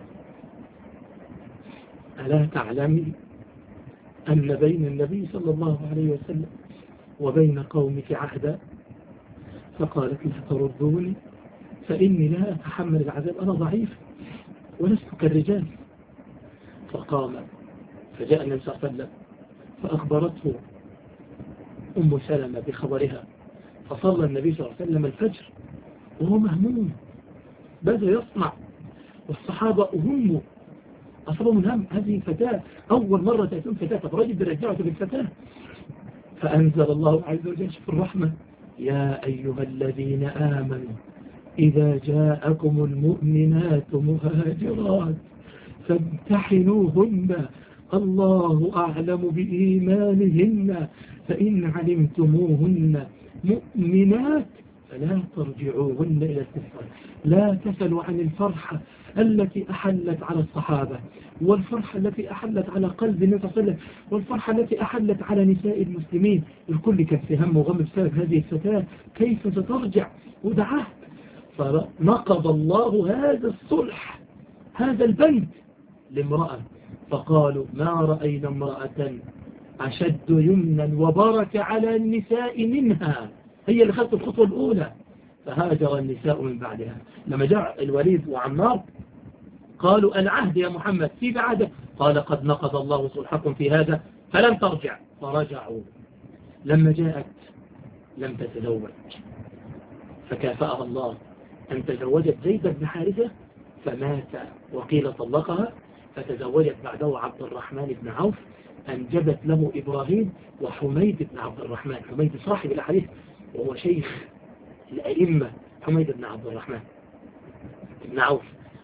ألا تعلمي أن بين النبي صلى الله عليه وسلم وبين قومك عهدا؟ فقالت: لا تردوني فإني لا أتحمل العذاب، أنا ضعيف ولست كالرجال. فقام فجاء النبي صلى الله عليه وسلم فأخبرته أم سلمة بخبرها، فصلى النبي صلى الله عليه وسلم الفجر وهو مهموم، بدأ يصنع، والصحابة أهموا، أصابهم الهم. هذه فتاة أول مرة تأتون فتاة، فالرجل برجعته بالفتاة. فأنزل الله عز وجل في الرحمة: يا أيها الذين آمنوا إذا جاءكم المؤمنات مهاجرات فامتحنوهن الله أعلم بإيمانهن فإن علمتموهن مؤمنات فلا ترجعوهن إلى الكفار. لا تسألوا عن الفرحة التي أحلت على الصحابة، والفرحة التي أحلت على قلب النبي صلى الله عليه وسلم، والفرحة التي أحلت على نساء المسلمين. الكل كان في هم وغم بسبب هذه الفتاة، كيف سترجع؟ ودعاه، فنقض الله هذا الصلح، هذا البند لامرأة، فقالوا: ما رأينا امرأة أشد يمنا وبركة على النساء منها، هي اللي خدت الخطوة الأولى. فهاجر النساء من بعدها. لما جاء الوليد وعمار قالوا: العهد يا محمد في بعهدك، قال: قد نقض الله صلحكم في هذا فلم ترجع، فرجعوا. لما جاءت لم تتزوج، فكافأها الله أن تزوجت زيد بن حارثة فمات، وقيل طلقها، فتزوجت بعده عبد الرحمن بن عوف، أنجبت له إبراهيم وحميد بن عبد الرحمن. حميد صاحب الأحاديث وهو شيخ الأئمة، حميد بن عبد الرحمن بن عوف.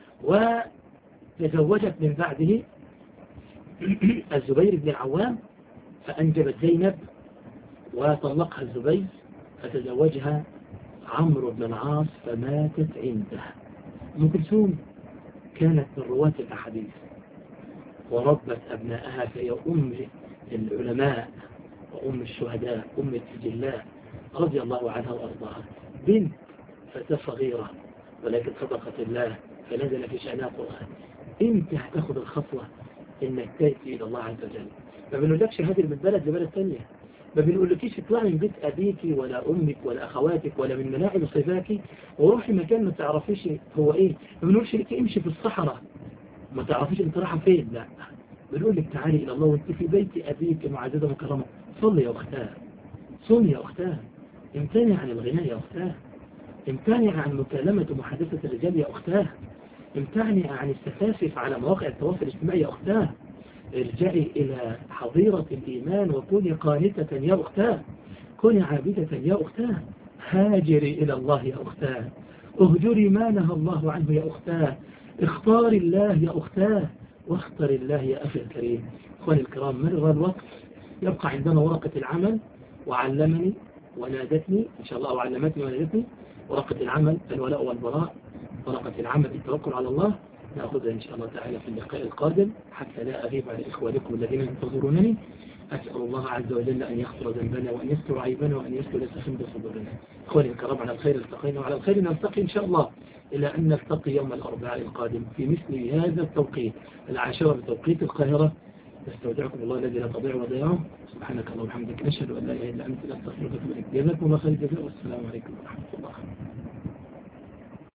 وتزوجت من بعده الزبير بن العوام فأنجبت زينب، وطلقها الزبير فتزوجها عمرو بن العاص فماتت عنده. أم كلثوم كانت من رواة الأحاديث وربت أبنائها، فهي أم العلماء وأم الشهداء، أم السجلاء رضي الله عنها وأرضاها. بنت فتاة صغيرة ولكن صدقت الله فنزل في شأنها قرآن. انت هتاخد الخطوة انك تأتي إلى الله عز وجل. ما بنقولكش هاجر من بلد لبلد ثانية، ما بنقولكيش اطلعي من بيت أبيكي ولا أمك ولا أخواتك ولا من مناعل صفاكي وروحي مكان ما تعرفيش هو إيه. ما بنقولش لك امشي في الصحراء ما تعرفيش انت رايحة فين، لا، بنقول لك تعالي إلى الله وانت في بيت أبيك معززة مكرمة. صلي يا أختاه، صومي يا أختاه، امتنع عن الغناء يا أختاه، امتنع عن مكالمة ومحادثة الرجال يا أختاه، امتنع عن السفاسف على مواقع التواصل الاجتماعي يا أختاه. ارجعي إلى حظيرة الإيمان وكوني قانتة يا أختاه، كوني عابدة يا أختاه. هاجري إلى الله يا أختاه، اهجري ما نهى الله عنه يا أختاه، اختاري الله يا أختاه، واختر الله يا أخي الكريم. أخواني الكرام، مر الوقت، يبقى عندنا ورقة العمل وعلمني ونادتني إن شاء الله، وعلمتني ونادتني. ورقة العمل الولاء والبراء، ورقة العمل التوكل على الله، نأخذها إن شاء الله تعالى في اللقاء القادم حتى لا أغيب على إخوانكم الذين ينتظرونني. أسأل الله عز وجل أن يغفر ذنبنا وأن يستر عيبنا وأن يستر سخم بصدورنا. إخواني الكرام، على الخير التقينا وعلى الخير نلتقي إن شاء الله، إلى أن نلتقي يوم الأربعاء القادم في مثل هذا التوقيت 10 بتوقيت القاهرة. نستودعكم الله الذي لا تضيع ودائعه. سبحانك اللهم وبحمدك، نشهد أن لا إله إلا أنت، نستغفرك ونتوب إليك. جزاكم الله خير الجزاء، والسلام عليكم ورحمة الله.